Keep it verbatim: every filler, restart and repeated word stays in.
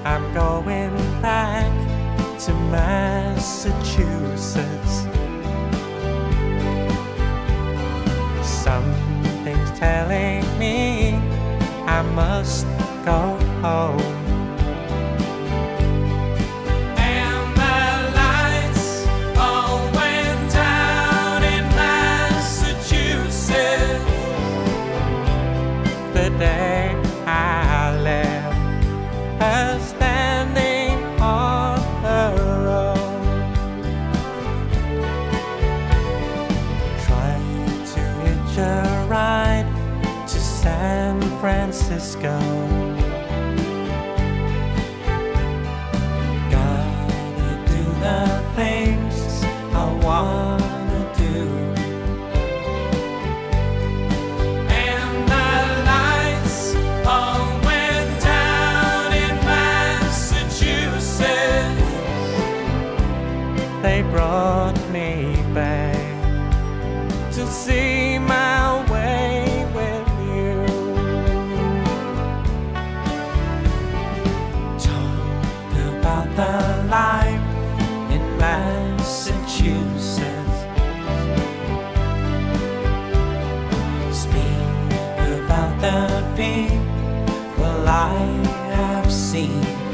I'm going back to Massachusetts. Something's telling me I must go home. And the lights all went down in Massachusetts the day I left her standing on her own, trying to hitch a ride to San Francisco. Gotta do the things I wanna do. And the lights all went down in Massachusetts. They brought me back to see my way with you. Talk about the life in Massachusetts. Speak about the people I have seen.